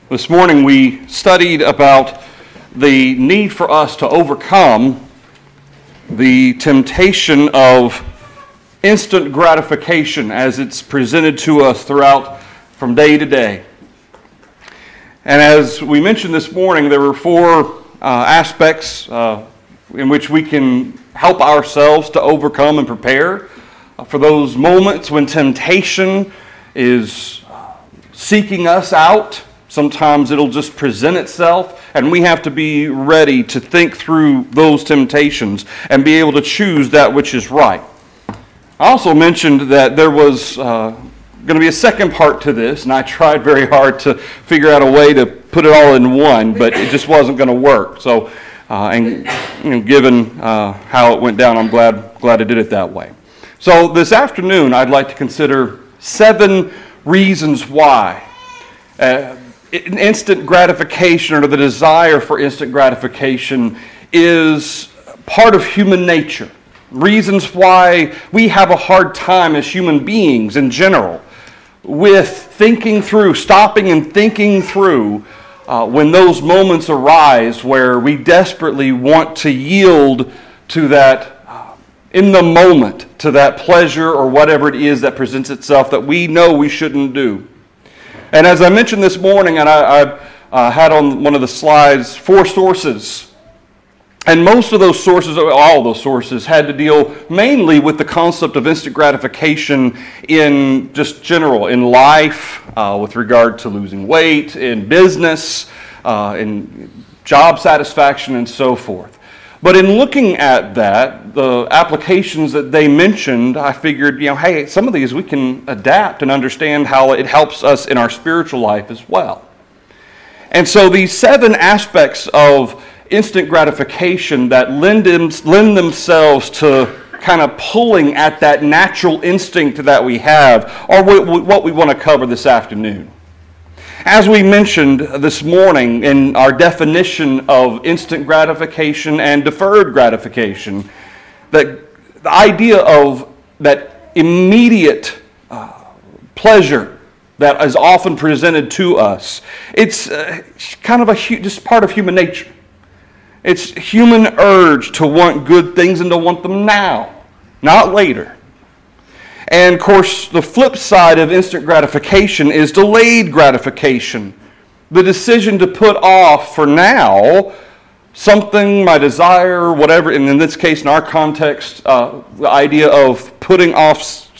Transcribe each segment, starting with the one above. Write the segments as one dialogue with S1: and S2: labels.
S1: This morning we studied about the need for us to overcome the temptation of instant gratification as it's presented to us throughout from day to day. And as we mentioned this morning, there were four aspects in which we can help ourselves to overcome and prepare for those moments when temptation is seeking us out. Sometimes it'll just present itself, and we have to be ready to think through those temptations and be able to choose that which is right. I also mentioned that there was going to be a second part to this, and I tried very hard to figure out a way to put it all in one, but it just wasn't going to work. So, given how it went down, I'm glad I did it that way. So this afternoon, I'd like to consider 7 reasons why instant gratification, or the desire for instant gratification, is part of human nature. Reasons why we have a hard time as human beings in general with stopping and thinking through when those moments arise where we desperately want to yield to that in the moment, to that pleasure or whatever it is that presents itself that we know we shouldn't do. And as I mentioned this morning, and I had on one of the slides 4 sources. And most of those sources, all of those sources, had to deal mainly with the concept of instant gratification in just general, in life, with regard to losing weight, in business, in job satisfaction, and so forth. But in looking at that, the applications that they mentioned, I figured, hey, some of these we can adapt and understand how it helps us in our spiritual life as well. And so these 7 aspects of instant gratification that lend themselves to kind of pulling at that natural instinct that we have are what we want to cover this afternoon. As we mentioned this morning in our definition of instant gratification and deferred gratification, that the idea of that immediate pleasure that is often presented to us, it's kind of just part of human nature. It's human urge to want good things and to want them now, not later. And of course, the flip side of instant gratification is delayed gratification. The decision to put off for now something, my desire, whatever, and in this case, in our context, the idea of putting off,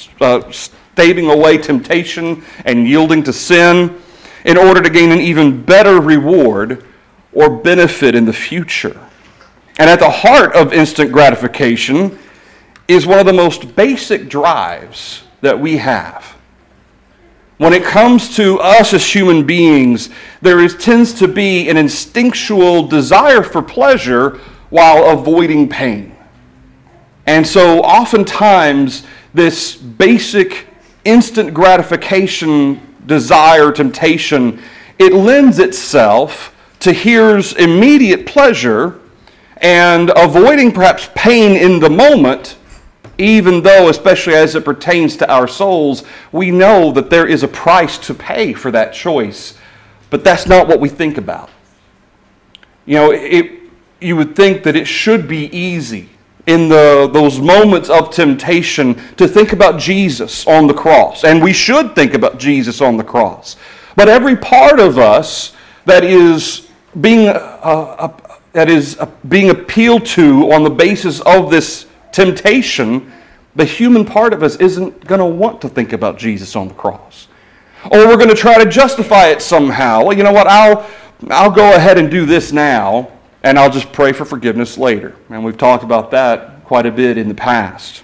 S1: staving away temptation and yielding to sin in order to gain an even better reward or benefit in the future. And at the heart of instant gratification is one of the most basic drives that we have. When it comes to us as human beings, there tends to be an instinctual desire for pleasure while avoiding pain. And so oftentimes this basic instant gratification desire, temptation, it lends itself to here's immediate pleasure and avoiding perhaps pain in the moment, even though, especially as it pertains to our souls, we know that there is a price to pay for that choice. But that's not what we think about. You would think that it should be easy in those moments of temptation to think about Jesus on the cross. And we should think about Jesus on the cross. But every part of us that is being appealed to on the basis of this temptation, the human part of us isn't going to want to think about Jesus on the cross. Or we're going to try to justify it somehow. Well, you know what, I'll go ahead and do this now, and I'll just pray for forgiveness later. And we've talked about that quite a bit in the past.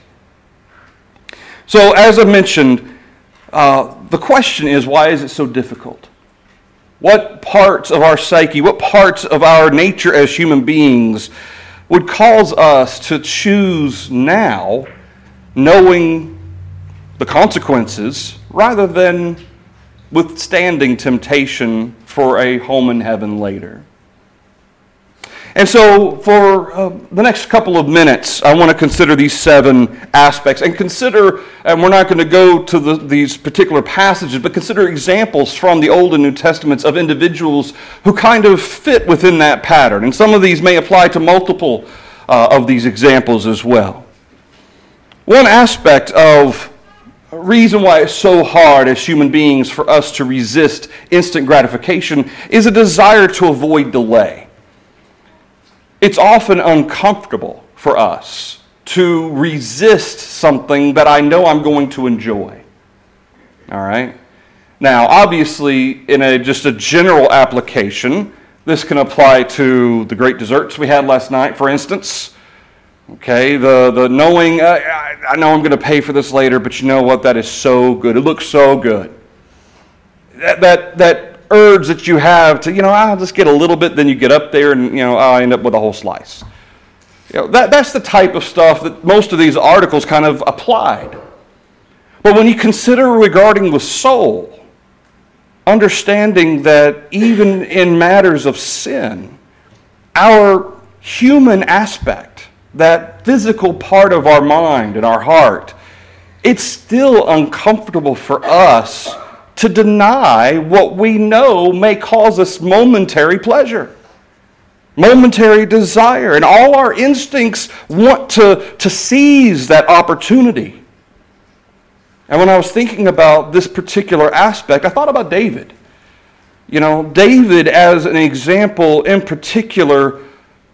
S1: So as I mentioned, the question is, why is it so difficult? What parts of our psyche, what parts of our nature as human beings would cause us to choose now, knowing the consequences, rather than withstanding temptation for a home in heaven later? And so for the next couple of minutes, I want to consider these 7 aspects and consider, and we're not going to go to these particular passages, but consider examples from the Old and New Testaments of individuals who kind of fit within that pattern. And some of these may apply to multiple of these examples as well. One aspect of reason why it's so hard as human beings for us to resist instant gratification is a desire to avoid delay. It's often uncomfortable for us to resist something that I know I'm going to enjoy. All right? Now, obviously, in just a general application, this can apply to the great desserts we had last night, for instance. Okay, the knowing, I know I'm going to pay for this later, but you know what? That is so good. It looks so good. That urge that you have to, I'll just get a little bit, then you get up there and, I'll end up with a whole slice. That's the type of stuff that most of these articles kind of applied. But when you consider regarding the soul, understanding that even in matters of sin, our human aspect, that physical part of our mind and our heart, it's still uncomfortable for us to deny what we know may cause us momentary pleasure, momentary desire. And all our instincts want to seize that opportunity. And when I was thinking about this particular aspect, I thought about David. David as an example in particular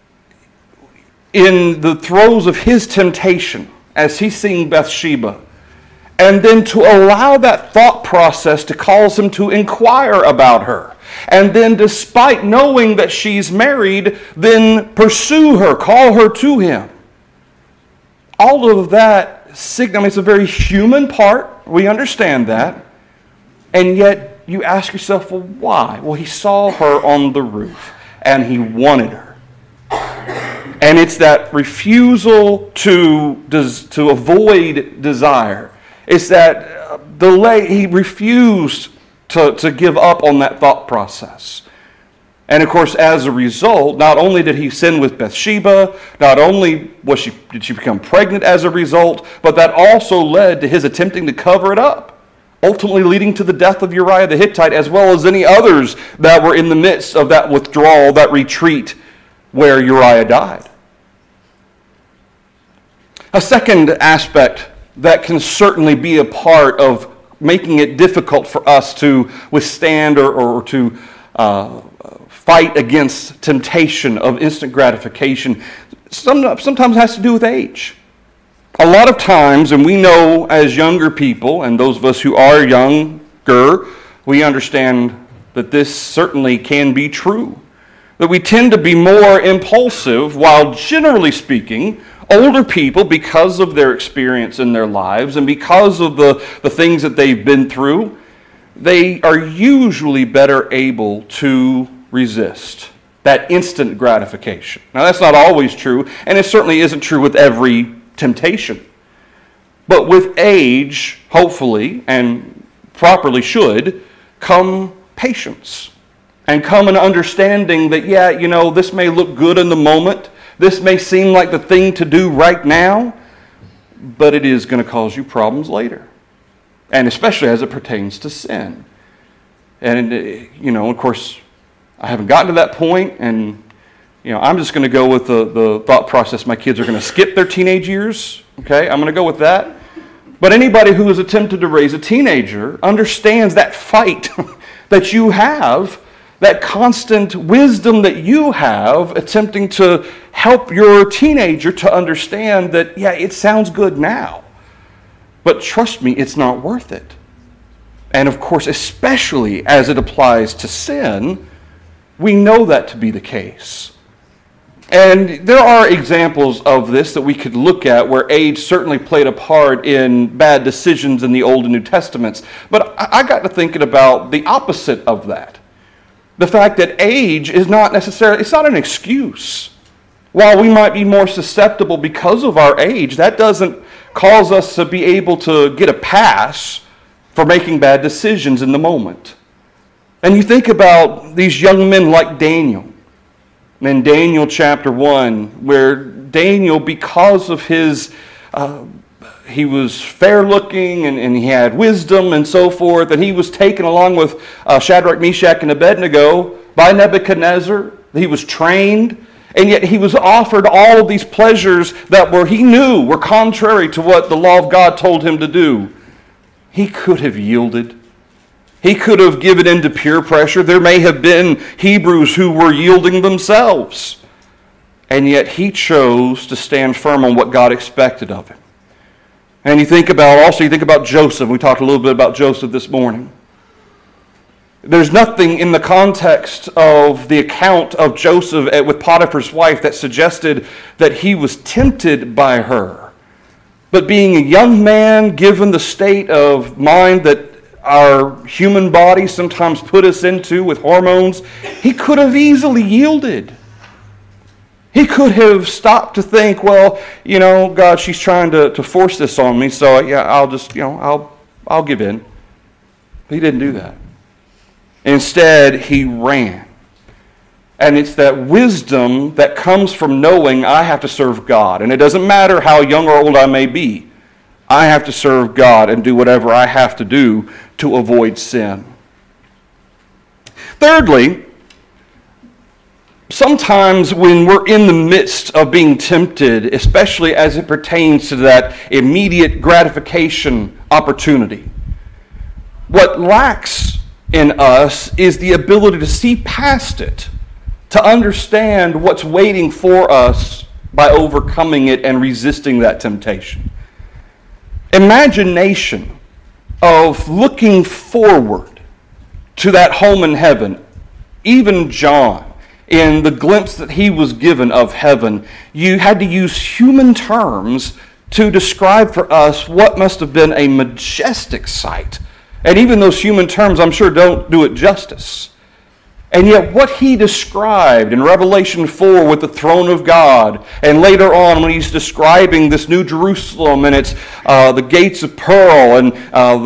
S1: in the throes of his temptation as he's seeing Bathsheba. And then to allow that thought process to cause him to inquire about her. And then despite knowing that she's married, then pursue her, call her to him. All of that, it's a very human part. We understand that. And yet you ask yourself, well, why? Well, he saw her on the roof and he wanted her. And it's that refusal to avoid desire. It's that delay. He refused to give up on that thought process. And of course, as a result, not only did he sin with Bathsheba, not only did she become pregnant as a result, but that also led to his attempting to cover it up, ultimately leading to the death of Uriah the Hittite, as well as any others that were in the midst of that withdrawal, that retreat where Uriah died. A second aspect that can certainly be a part of making it difficult for us to withstand or to fight against temptation of instant gratification sometimes has to do with age. A lot of times, and we know as younger people, and those of us who are younger, we understand that this certainly can be true. That we tend to be more impulsive, while generally speaking, older people, because of their experience in their lives and because of the things that they've been through, they are usually better able to resist that instant gratification. Now, that's not always true, and it certainly isn't true with every temptation. But with age, hopefully, and properly should, come patience. And come an understanding that, this may look good in the moment. This may seem like the thing to do right now, but it is going to cause you problems later. And especially as it pertains to sin. And, of course, I haven't gotten to that point, and, I'm just going to go with the thought process my kids are going to skip their teenage years. Okay, I'm going to go with that. But anybody who has attempted to raise a teenager understands that fight that you have, that constant wisdom that you have, attempting to help your teenager to understand that, it sounds good now, but trust me, it's not worth it. And of course, especially as it applies to sin, we know that to be the case. And there are examples of this that we could look at where age certainly played a part in bad decisions in the Old and New Testaments. But I got to thinking about the opposite of that. The fact that age is not necessarily, it's not an excuse. While we might be more susceptible because of our age, that doesn't cause us to be able to get a pass for making bad decisions in the moment. And you think about these young men like Daniel, in Daniel chapter 1, where Daniel, because of his, he was fair-looking and he had wisdom and so forth, and he was taken along with Shadrach, Meshach, and Abednego by Nebuchadnezzar. He was trained, and yet he was offered all of these pleasures that he knew were contrary to what the law of God told him to do. He could have yielded. He could have given in to peer pressure. There may have been Hebrews who were yielding themselves. And yet he chose to stand firm on what God expected of him. And you think about Joseph. We talked a little bit about Joseph this morning. There's nothing in the context of the account of Joseph with Potiphar's wife that suggested that he was tempted by her. But being a young man, given the state of mind that our human bodies sometimes put us into with hormones, he could have easily yielded. He could have stopped to think, well, God, she's trying to force this on me, so yeah, I'll just, I'll give in. But he didn't do that. Instead, he ran. And it's that wisdom that comes from knowing I have to serve God. And it doesn't matter how young or old I may be. I have to serve God and do whatever I have to do to avoid sin. Thirdly, sometimes when we're in the midst of being tempted, especially as it pertains to that immediate gratification opportunity, what lacks in us is the ability to see past it, to understand what's waiting for us by overcoming it and resisting that temptation. Imagination of looking forward to that home in heaven. Even John, in the glimpse that he was given of heaven, you had to use human terms to describe for us what must have been a majestic sight. And even those human terms, I'm sure, don't do it justice. And yet what he described in Revelation 4 with the throne of God, and later on when he's describing this New Jerusalem and its the gates of pearl and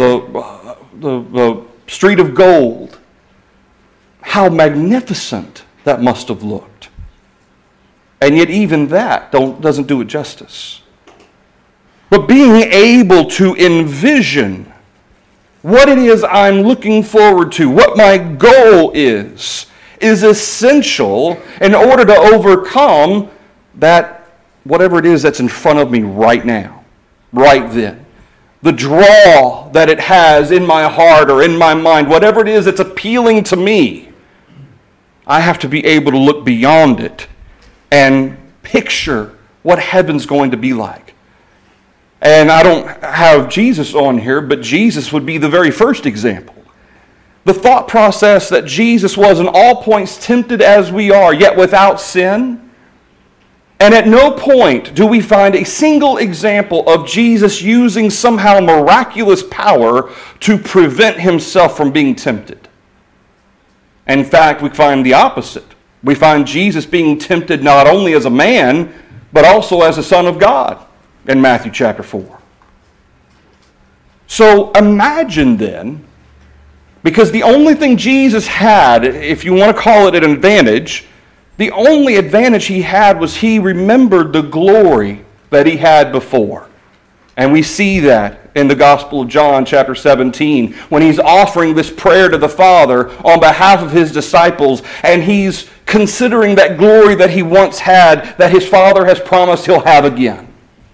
S1: the street of gold, how magnificent that must have looked. And yet even that doesn't do it justice. But being able to envision what it is I'm looking forward to, what my goal is essential in order to overcome that, whatever it is that's in front of me right now, right then. The draw that it has in my heart or in my mind, whatever it is that's appealing to me, I have to be able to look beyond it and picture what heaven's going to be like. And I don't have Jesus on here, but Jesus would be the very first example. The thought process that Jesus was in all points tempted as we are, yet without sin. And at no point do we find a single example of Jesus using somehow miraculous power to prevent himself from being tempted. In fact, we find the opposite. We find Jesus being tempted not only as a man, but also as a son of God. In Matthew chapter 4. So imagine then, because the only thing Jesus had, if you want to call it an advantage, the only advantage he had was he remembered the glory that he had before. And we see that in the Gospel of John chapter 17, when he's offering this prayer to the Father on behalf of his disciples, and he's considering that glory that he once had, that his Father has promised he'll have again.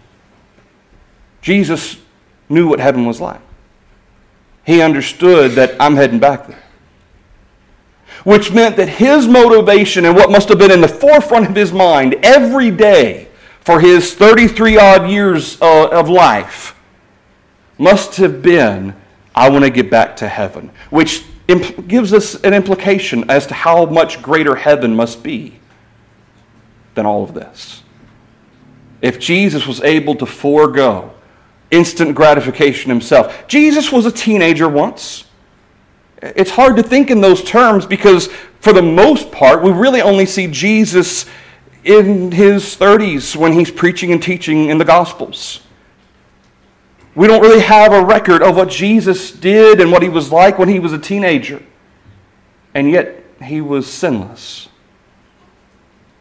S1: Jesus knew what heaven was like. He understood that I'm heading back there. Which meant that his motivation and what must have been in the forefront of his mind every day for his 33-odd years of life must have been, I want to get back to heaven. Which gives us an implication as to how much greater heaven must be than all of this. If Jesus was able to forego instant gratification himself. Jesus was a teenager once. It's hard to think in those terms because for the most part, we really only see Jesus in his 30s when he's preaching and teaching in the Gospels. We don't really have a record of what Jesus did and what he was like when he was a teenager. And yet, he was sinless.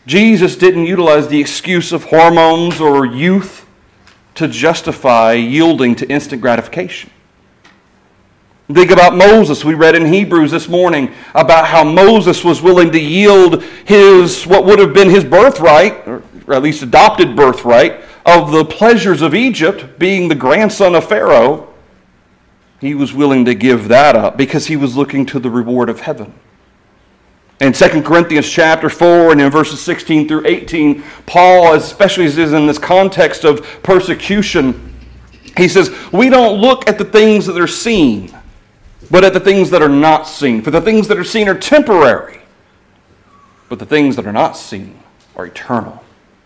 S1: Jesus didn't utilize the excuse of hormones or youth to justify yielding to instant gratification. Think about Moses. We read in Hebrews this morning about how Moses was willing to yield what would have been his birthright, or at least adopted birthright, of the pleasures of Egypt, being the grandson of Pharaoh. He was willing to give that up because he was looking to the reward of heaven. In 2 Corinthians chapter 4 and in verses 16 through 18, Paul, especially as is in this context of persecution, he says, we don't look at the things that are seen, but at the things that are not seen. For the things that are seen are temporary, but the things that are not seen are eternal.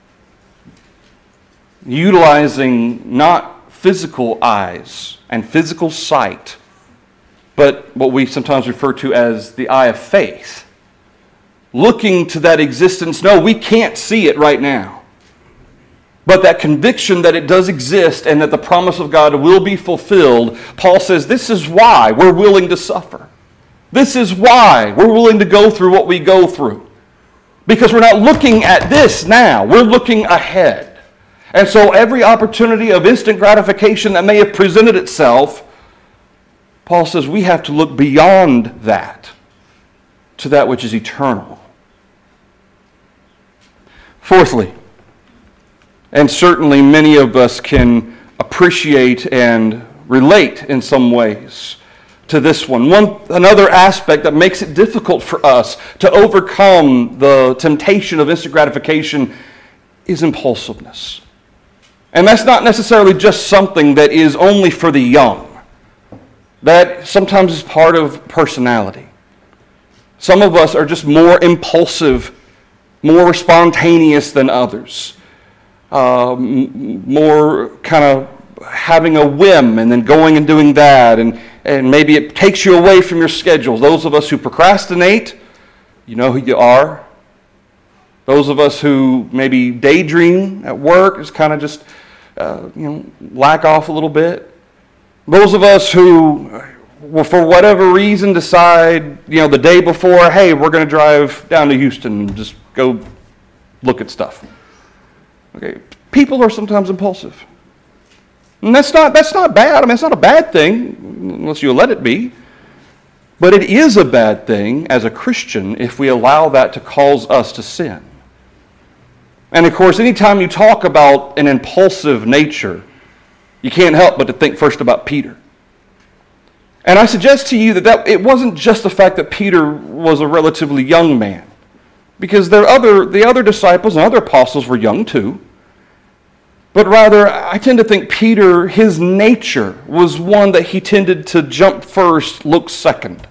S1: Utilizing not physical eyes and physical sight, but what we sometimes refer to as the eye of faith. Looking to that existence, no, we can't see it right now. But that conviction that it does exist and that the promise of God will be fulfilled, Paul says this is why we're willing to suffer. This is why we're willing to go through what we go through. Because we're not looking at this now, we're looking ahead. And so every opportunity of instant gratification that may have presented itself, Paul says we have to look beyond that to that which is eternal. Fourthly, and certainly many of us can appreciate and relate in some ways to this one. Another aspect that makes it difficult for us to overcome the temptation of instant gratification is impulsiveness. And that's not necessarily just something that is only for the young. That sometimes is part of personality. Some of us are just more impulsive, more spontaneous than others. More kind of having a whim and then going and doing that, and maybe it takes you away from your schedule. Those of us who procrastinate, you know who you are. Those of us who maybe daydream at work, is kind of just lack off a little bit. Those of us who, for whatever reason, decide the day before, hey, we're going to drive down to Houston and just go look at stuff. Okay, people are sometimes impulsive. And that's not bad. I mean, it's not a bad thing, unless you let it be. But it is a bad thing as a Christian if we allow that to cause us to sin. And of course, anytime you talk about an impulsive nature, you can't help but to think first about Peter. And I suggest to you that it wasn't just the fact that Peter was a relatively young man. Because the other disciples and other apostles were young too. But rather, I tend to think Peter, his nature was one that he tended to jump first, look second.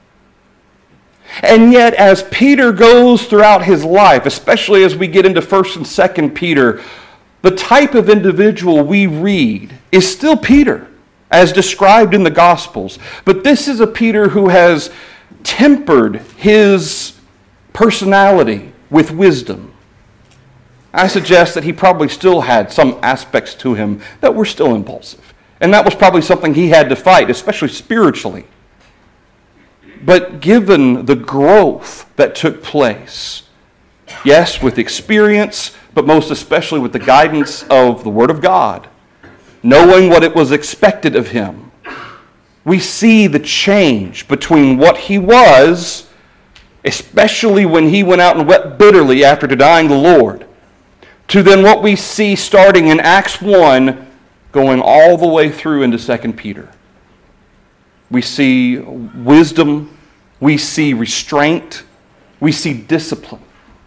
S1: And yet, as Peter goes throughout his life, especially as we get into 1st and 2nd Peter, the type of individual we read is still Peter, as described in the Gospels. But this is a Peter who has tempered his personality with wisdom. I suggest that he probably still had some aspects to him that were still impulsive. And that was probably something he had to fight, especially spiritually. But given the growth that took place, yes, with experience, but most especially with the guidance of the Word of God, knowing what it was expected of him, we see the change between what he was, especially when he went out and wept bitterly after denying the Lord, to then what we see starting in Acts 1, going all the way through into 2 Peter. We see wisdom, we see restraint, we see discipline.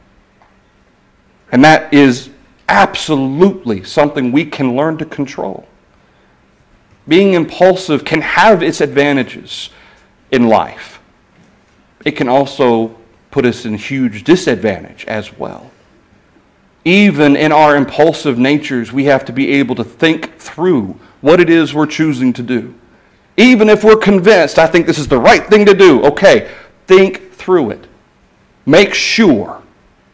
S1: And that is absolutely something we can learn to control. Being impulsive can have its advantages in life. It can also put us in huge disadvantage as well. Even in our impulsive natures, we have to be able to think through what it is we're choosing to do. Even if we're convinced, I think this is the right thing to do, okay, think through it. Make sure.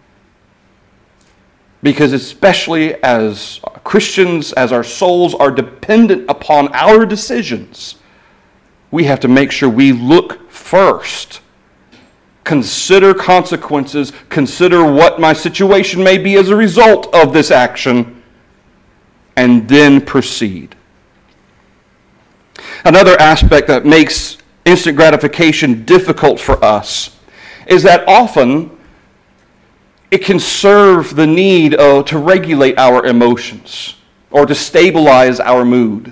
S1: Because especially as Christians, as our souls are dependent upon our decisions, we have to make sure we look first, consider consequences, consider what my situation may be as a result of this action, and then proceed. Another aspect that makes instant gratification difficult for us is that often it can serve the need to regulate our emotions or to stabilize our mood.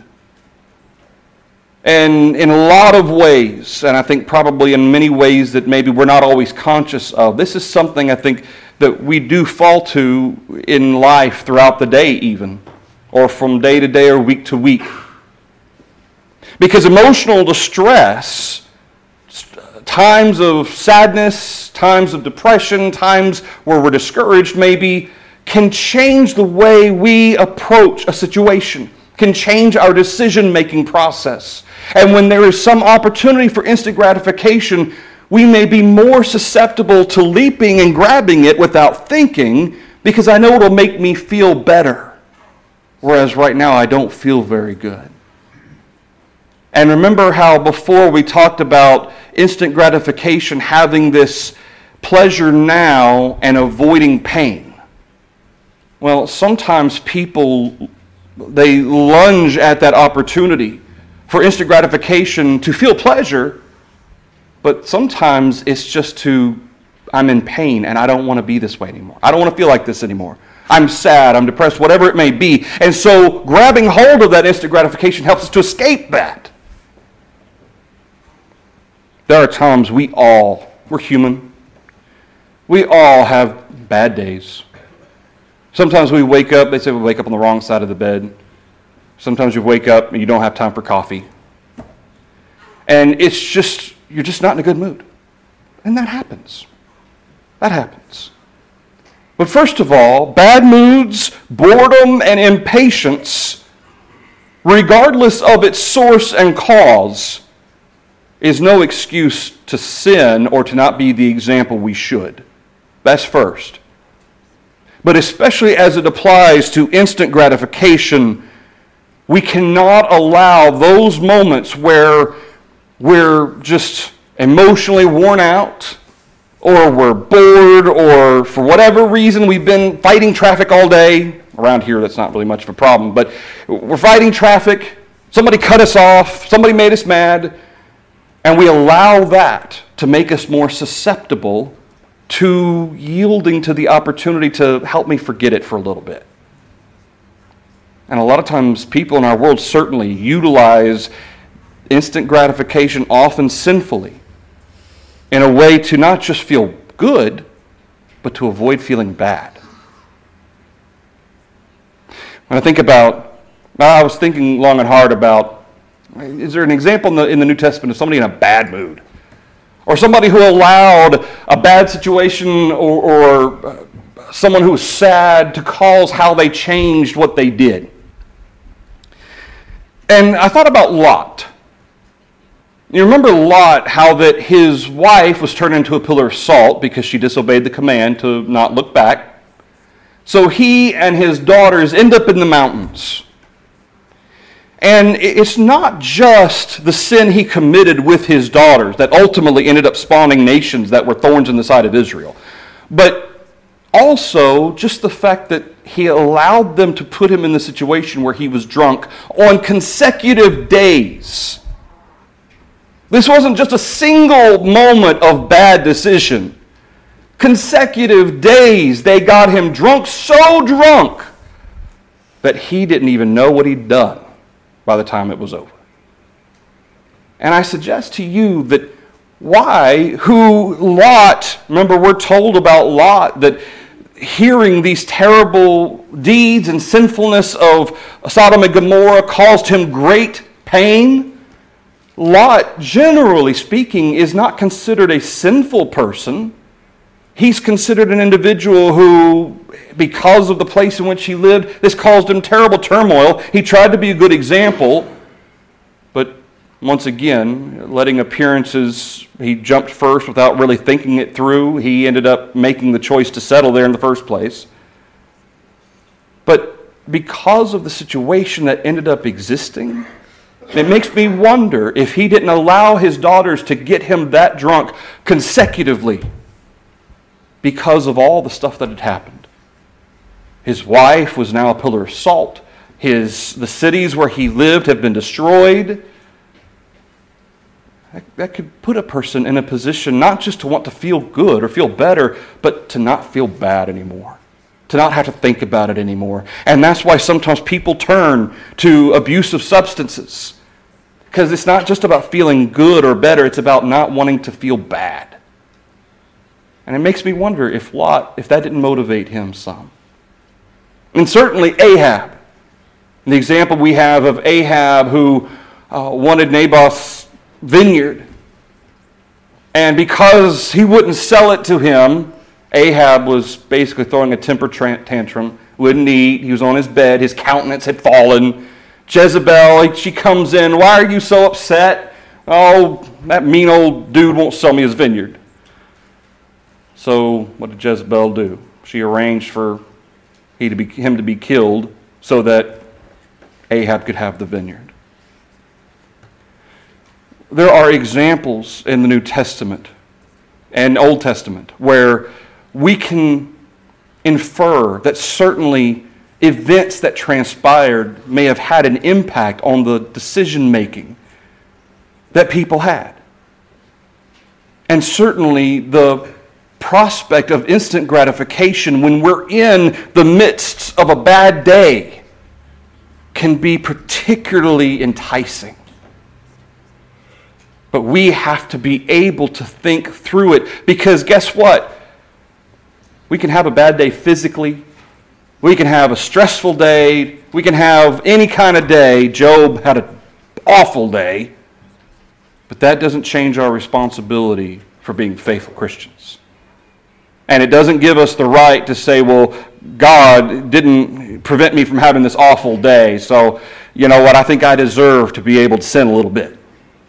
S1: And in a lot of ways, and I think probably in many ways that maybe we're not always conscious of, this is something I think that we do fall to in life throughout the day even, or from day to day or week to week. Because emotional distress, times of sadness, times of depression, times where we're discouraged maybe, can change the way we approach a situation, can change our decision-making process. And when there is some opportunity for instant gratification, we may be more susceptible to leaping and grabbing it without thinking, because I know it'll make me feel better. Whereas right now I don't feel very good. And remember how before we talked about instant gratification having this pleasure now and avoiding pain. Well, sometimes people, they lunge at that opportunity for instant gratification to feel pleasure, but sometimes it's just I'm in pain and I don't want to be this way anymore. I don't want to feel like this anymore. I'm sad, I'm depressed, whatever it may be. And so grabbing hold of that instant gratification helps us to escape that. There are times we're human. We all have bad days. Sometimes we wake up, they say we wake up on the wrong side of the bed. Sometimes you wake up and you don't have time for coffee. And you're just not in a good mood. And that happens. That happens. But first of all, bad moods, boredom, and impatience, regardless of its source and cause, is no excuse to sin or to not be the example we should. That's first. But especially as it applies to instant gratification, we cannot allow those moments where we're just emotionally worn out, or we're bored, or for whatever reason we've been fighting traffic all day. Around here that's not really much of a problem, but we're fighting traffic, somebody cut us off, somebody made us mad, and we allow that to make us more susceptible to yielding to the opportunity to help me forget it for a little bit. And a lot of times people in our world certainly utilize instant gratification, often sinfully, in a way to not just feel good, but to avoid feeling bad. When I was thinking long and hard about, is there an example in the New Testament of somebody in a bad mood? Or somebody who allowed a bad situation or someone who was sad to cause how they changed what they did? And I thought about Lot. You remember Lot, how that his wife was turned into a pillar of salt because she disobeyed the command to not look back. So he and his daughters end up in the mountains. And it's not just the sin he committed with his daughters that ultimately ended up spawning nations that were thorns in the side of Israel, but also just the fact that he allowed them to put him in the situation where he was drunk on consecutive days. This wasn't just a single moment of bad decision. Consecutive days, they got him drunk, so drunk that he didn't even know what he'd done by the time it was over. And I suggest to you that Lot, remember we're told about Lot that hearing these terrible deeds and sinfulness of Sodom and Gomorrah caused him great pain. Lot, generally speaking, is not considered a sinful person. He's considered an individual who, because of the place in which he lived, this caused him terrible turmoil. He tried to be a good example, but once again, letting appearances, he jumped first without really thinking it through. He ended up making the choice to settle there in the first place. But because of the situation that ended up existing, It makes me wonder if he didn't allow his daughters to get him that drunk consecutively because of all the stuff that had happened. His wife was now a pillar of salt. The cities where he lived have been destroyed. That could put a person in a position not just to want to feel good or feel better, but to not feel bad anymore, to not have to think about it anymore. And that's why sometimes people turn to abusive substances, because it's not just about feeling good or better, it's about not wanting to feel bad. And it makes me wonder if that didn't motivate him some. And certainly Ahab. The example we have of Ahab who wanted Naboth's vineyard. And because he wouldn't sell it to him, Ahab was basically throwing a temper tantrum, wouldn't eat, he was on his bed, his countenance had fallen. Jezebel, she comes in, why are you so upset? Oh, that mean old dude won't sell me his vineyard. So what did Jezebel do? She arranged for him to be killed so that Ahab could have the vineyard. There are examples in the New Testament and Old Testament where we can infer that certainly events that transpired may have had an impact on the decision-making that people had. And certainly the prospect of instant gratification when we're in the midst of a bad day can be particularly enticing. But we have to be able to think through it, because guess what? We can have a bad day physically. We can have a stressful day. We can have any kind of day. Job had an awful day. But that doesn't change our responsibility for being faithful Christians. And it doesn't give us the right to say, well, God didn't prevent me from having this awful day, so you know what, I think I deserve to be able to sin a little bit.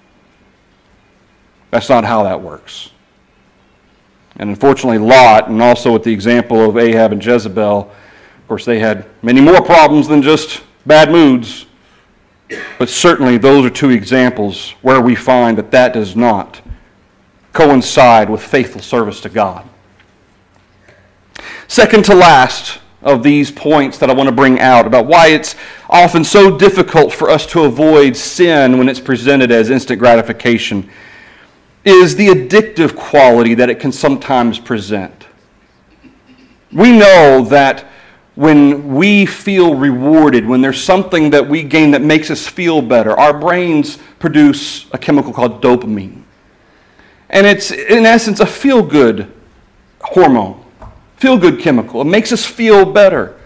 S1: That's not how that works. And unfortunately, Lot, and also with the example of Ahab and Jezebel, of course, they had many more problems than just bad moods. But certainly those are two examples where we find that does not coincide with faithful service to God. Second to last of these points that I want to bring out about why it's often so difficult for us to avoid sin when it's presented as instant gratification is the addictive quality that it can sometimes present. We know that when we feel rewarded, when there's something that we gain that makes us feel better, our brains produce a chemical called dopamine. And it's, in essence, a feel-good hormone, feel-good chemical. It makes us feel better.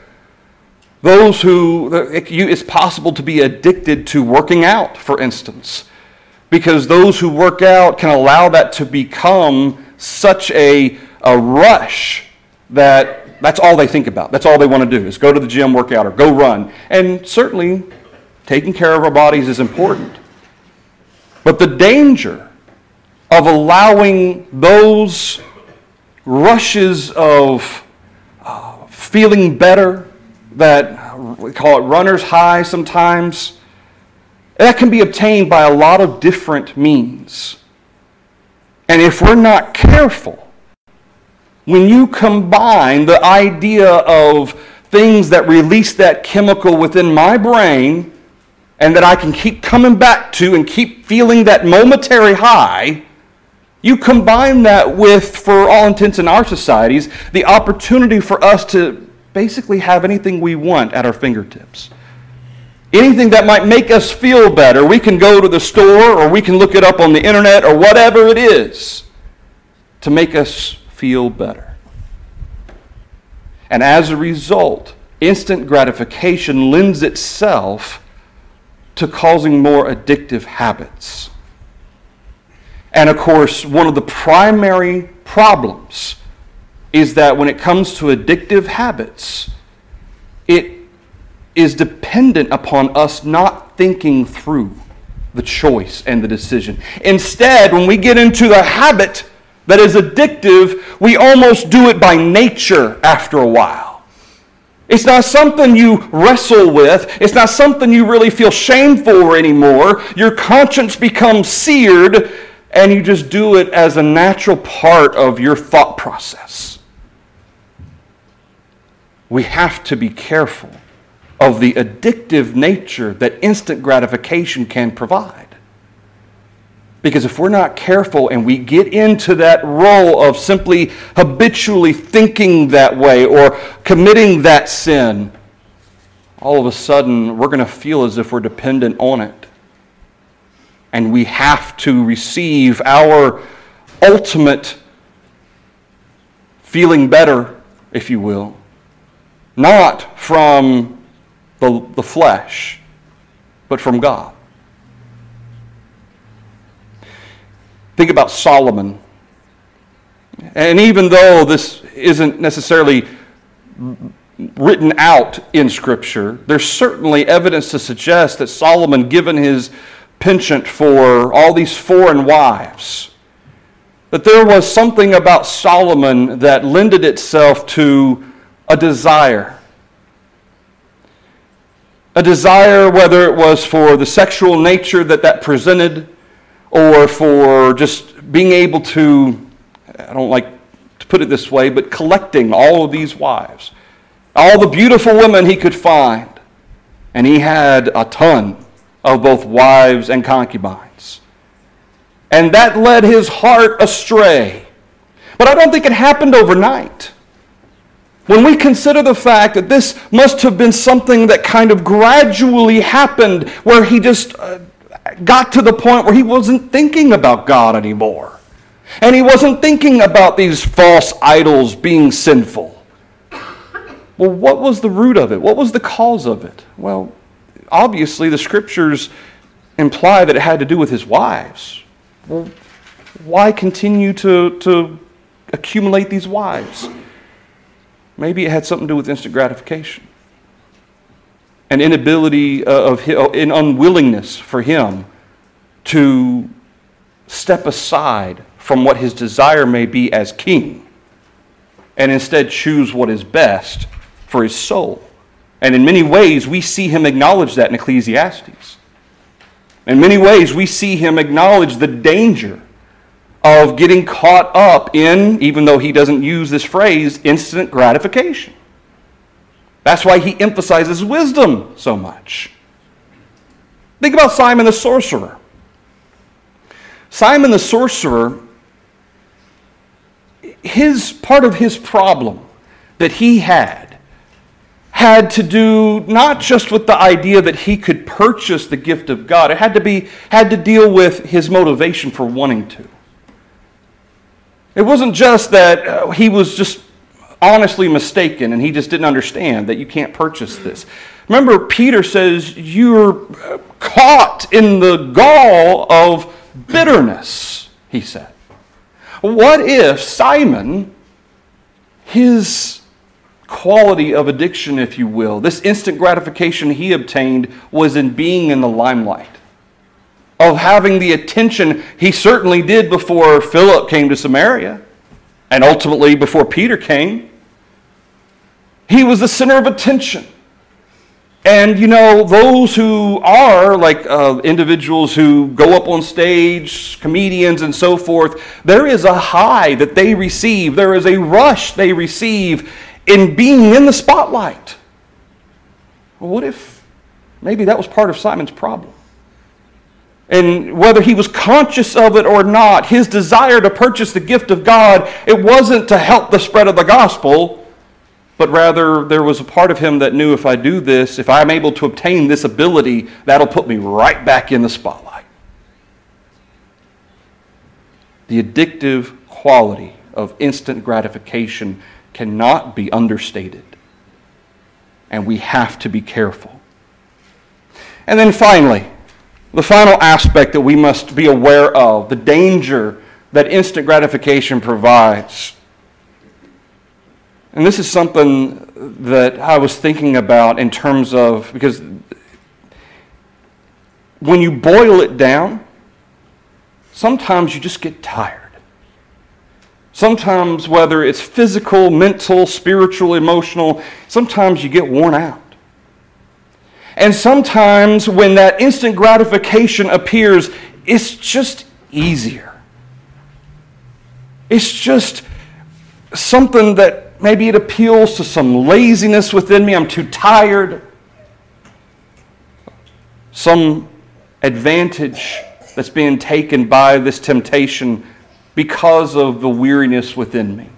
S1: It's possible to be addicted to working out, for instance, because those who work out can allow that to become such a rush that's all they think about. That's all they want to do is go to the gym, work out, or go run. And certainly, taking care of our bodies is important. But the danger of allowing those rushes of feeling better, that we call it runner's high sometimes, that can be obtained by a lot of different means. And if we're not careful, when you combine the idea of things that release that chemical within my brain and that I can keep coming back to and keep feeling that momentary high, you combine that with, for all intents in our societies, the opportunity for us to basically have anything we want at our fingertips. Anything that might make us feel better, we can go to the store or we can look it up on the internet or whatever it is to make us feel better. And as a result, instant gratification lends itself to causing more addictive habits. And of course, one of the primary problems is that when it comes to addictive habits, it is dependent upon us not thinking through the choice and the decision. Instead, when we get into the habit that is addictive, we almost do it by nature after a while. It's not something you wrestle with. It's not something you really feel shame for anymore. Your conscience becomes seared, and you just do it as a natural part of your thought process. We have to be careful of the addictive nature that instant gratification can provide. Because if we're not careful and we get into that role of simply habitually thinking that way or committing that sin, all of a sudden we're going to feel as if we're dependent on it. And we have to receive our ultimate feeling better, if you will, not from the flesh, but from God. Think about Solomon. And even though this isn't necessarily written out in Scripture, there's certainly evidence to suggest that Solomon, given his penchant for all these foreign wives, that there was something about Solomon that lended itself to a desire. A desire, whether it was for the sexual nature that presented, or for just being able to, I don't like to put it this way, but collecting all of these wives. All the beautiful women he could find. And he had a ton of both wives and concubines. And that led his heart astray. But I don't think it happened overnight. When we consider the fact that this must have been something that kind of gradually happened, where he just got to the point where he wasn't thinking about God anymore. And he wasn't thinking about these false idols being sinful. Well, what was the root of it? What was the cause of it? Well, obviously the Scriptures imply that it had to do with his wives. Well, why continue to accumulate these wives? Maybe it had something to do with instant gratification. An inability an unwillingness for him to step aside from what his desire may be as king and instead choose what is best for his soul. And in many ways, we see him acknowledge that in Ecclesiastes. In many ways, we see him acknowledge the danger of getting caught up in, even though he doesn't use this phrase, instant gratification. That's why he emphasizes wisdom so much. Think about Simon the sorcerer. Simon the sorcerer, part of his problem that he had to do not just with the idea that he could purchase the gift of God. It had to deal with his motivation for wanting to. It wasn't just that he was just honestly mistaken and he just didn't understand that you can't purchase this. Remember, Peter says you're caught in the gall of bitterness, he said. What if Simon, his quality of addiction, if you will, this instant gratification he obtained was in being in the limelight, of having the attention he certainly did before Philip came to Samaria, and ultimately before Peter came. He was the center of attention. And those who are like individuals who go up on stage, comedians and so forth, there is a high that they receive. There is a rush they receive in being in the spotlight. Well, what if maybe that was part of Simon's problem? And whether he was conscious of it or not, his desire to purchase the gift of God, it wasn't to help the spread of the gospel, but rather there was a part of him that knew, if I do this, if I'm able to obtain this ability, that'll put me right back in the spotlight. The addictive quality of instant gratification cannot be understated, and we have to be careful. And then finally, the final aspect that we must be aware of, the danger that instant gratification provides. And this is something that I was thinking about in terms of, because when you boil it down, sometimes you just get tired. Sometimes, whether it's physical, mental, spiritual, emotional, sometimes you get worn out. And sometimes when that instant gratification appears, it's just easier. It's just something that maybe it appeals to some laziness within me. I'm too tired. Some advantage that's being taken by this temptation because of the weariness within me.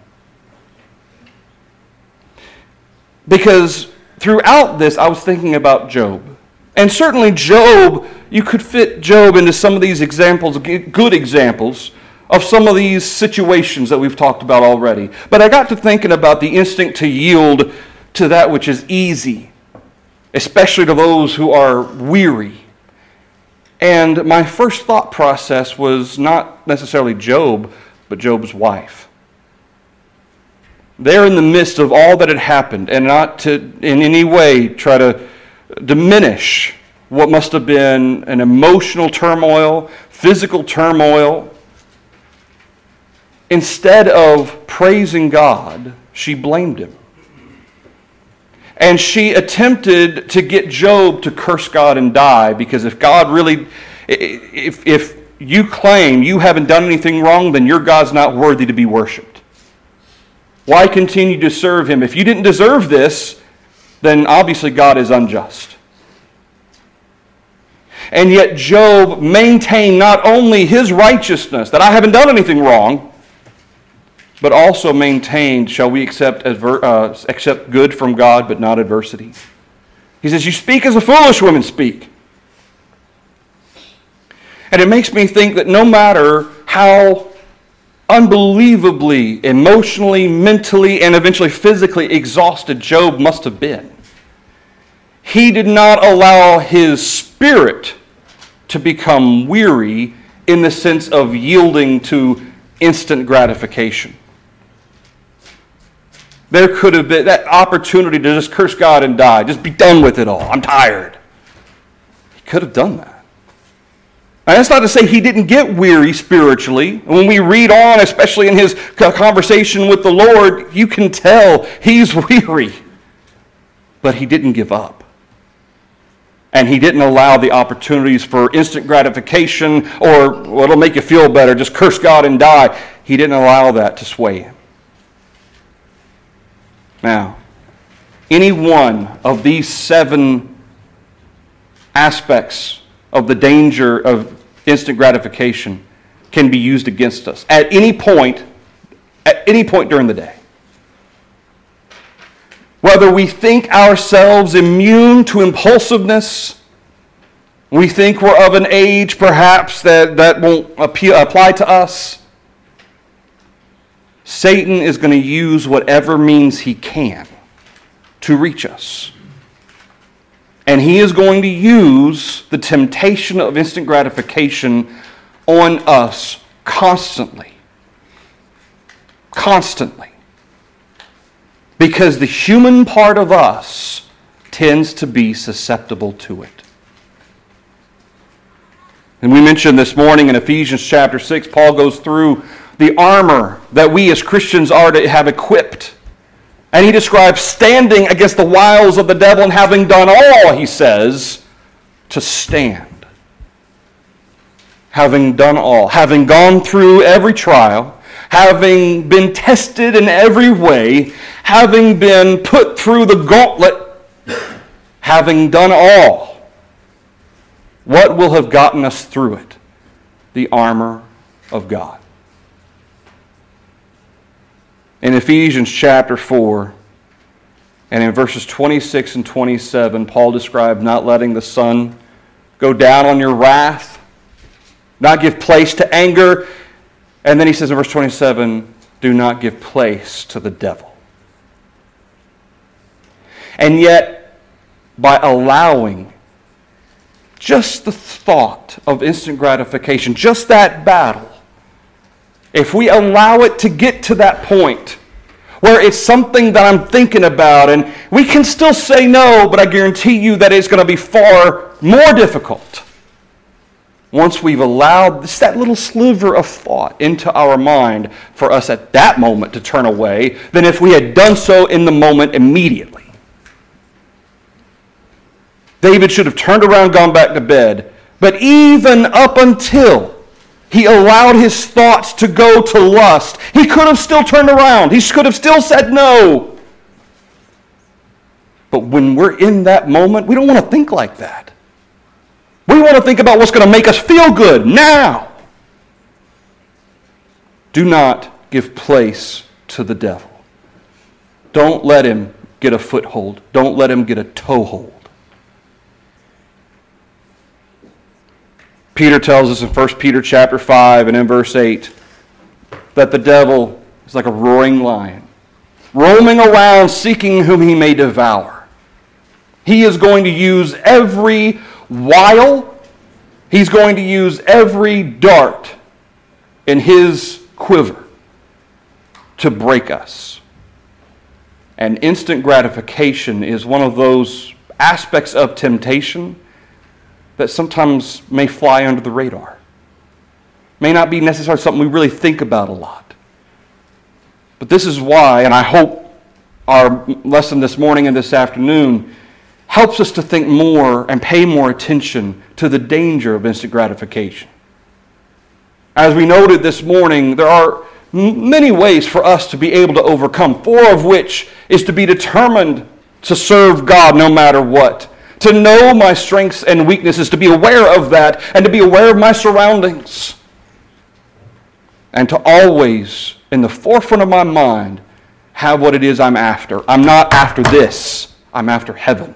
S1: Because throughout this, I was thinking about Job. And certainly Job, you could fit Job into some of these examples, good examples, of some of these situations that we've talked about already. But I got to thinking about the instinct to yield to that which is easy, especially to those who are weary. And my first thought process was not necessarily Job, but Job's wife. There in the midst of all that had happened, and not to in any way try to diminish what must have been an emotional turmoil, physical turmoil, instead of praising God, she blamed him. And she attempted to get Job to curse God and die, because if God really, if you claim you haven't done anything wrong, then your God's not worthy to be worshipped. Why continue to serve him? If you didn't deserve this, then obviously God is unjust. And yet Job maintained not only his righteousness, that I haven't done anything wrong, but also maintained, shall we accept good from God, but not adversity? He says, you speak as the foolish women speak. And it makes me think that no matter how unbelievably, emotionally, mentally, and eventually physically exhausted Job must have been, he did not allow his spirit to become weary in the sense of yielding to instant gratification. There could have been that opportunity to just curse God and die. Just be done with it all. I'm tired. He could have done that. And that's not to say he didn't get weary spiritually. When we read on, especially in his conversation with the Lord, you can tell he's weary. But he didn't give up. And he didn't allow the opportunities for instant gratification or what'll make you feel better, just curse God and die. He didn't allow that to sway him. Now, any one of these 7 aspects of the danger of instant gratification can be used against us at any point during the day. Whether we think ourselves immune to impulsiveness, we think we're of an age perhaps that won't apply to us, Satan is going to use whatever means he can to reach us. And he is going to use the temptation of instant gratification on us constantly. Constantly. Because the human part of us tends to be susceptible to it. And we mentioned this morning in Ephesians chapter 6, Paul goes through the armor that we as Christians are to have equipped. And he describes standing against the wiles of the devil and having done all, he says, to stand. Having done all. Having gone through every trial. Having been tested in every way. Having been put through the gauntlet. Having done all. What will have gotten us through it? The armor of God. In Ephesians chapter 4, and in verses 26 and 27, Paul described not letting the sun go down on your wrath, not give place to anger. And then he says in verse 27, do not give place to the devil. And yet, by allowing just the thought of instant gratification, just that battle, if we allow it to get to that point where it's something that I'm thinking about, and we can still say no, but I guarantee you that it's going to be far more difficult once we've allowed just that little sliver of thought into our mind for us at that moment to turn away than if we had done so in the moment immediately. David should have turned around, gone back to bed, but even up until he allowed his thoughts to go to lust, he could have still turned around. He could have still said no. But when we're in that moment, we don't want to think like that. We want to think about what's going to make us feel good now. Do not give place to the devil. Don't let him get a foothold. Don't let him get a toehold. Peter tells us in 1 Peter chapter 5 and in verse 8 that the devil is like a roaring lion, roaming around seeking whom he may devour. He is going to use every wile, he's going to use every dart in his quiver to break us. And instant gratification is one of those aspects of temptation that sometimes may fly under the radar. May not be necessarily something we really think about a lot. But this is why, and I hope our lesson this morning and this afternoon helps us to think more and pay more attention to the danger of instant gratification. As we noted this morning, there are many ways for us to be able to overcome, 4 of which is to be determined to serve God no matter what, to know my strengths and weaknesses, to be aware of that, and to be aware of my surroundings, and to always, in the forefront of my mind, have what it is I'm after. I'm not after this, I'm after heaven.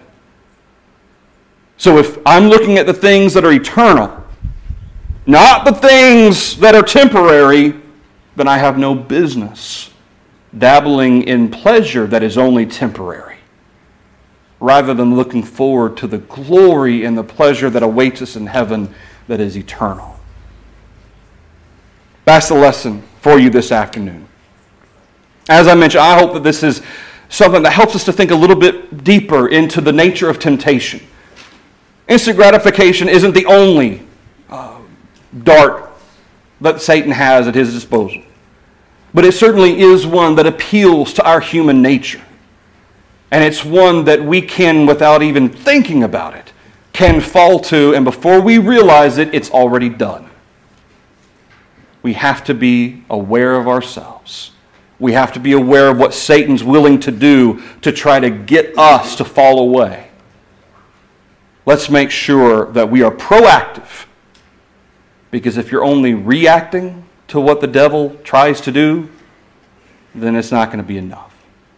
S1: So if I'm looking at the things that are eternal, not the things that are temporary, then I have no business dabbling in pleasure that is only temporary, rather than looking forward to the glory and the pleasure that awaits us in heaven that is eternal. That's the lesson for you this afternoon. As I mentioned, I hope that this is something that helps us to think a little bit deeper into the nature of temptation. Instant gratification isn't the only dart that Satan has at his disposal. But it certainly is one that appeals to our human nature. And it's one that we can, without even thinking about it, can fall to, and before we realize it, it's already done. We have to be aware of ourselves. We have to be aware of what Satan's willing to do to try to get us to fall away. Let's make sure that we are proactive, because if you're only reacting to what the devil tries to do, then it's not going to be enough.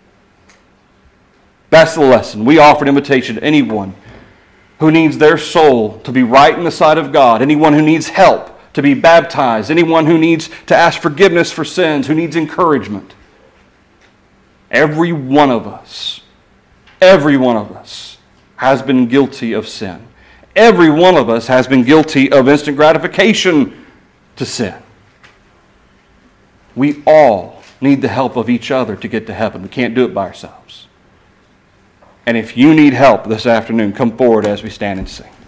S1: That's the lesson. We offer an invitation to anyone who needs their soul to be right in the sight of God, anyone who needs help to be baptized, anyone who needs to ask forgiveness for sins, who needs encouragement. Every one of us has been guilty of sin. Every one of us has been guilty of instant gratification to sin. We all need the help of each other to get to heaven. We can't do it by ourselves. And if you need help this afternoon, come forward as we stand and sing.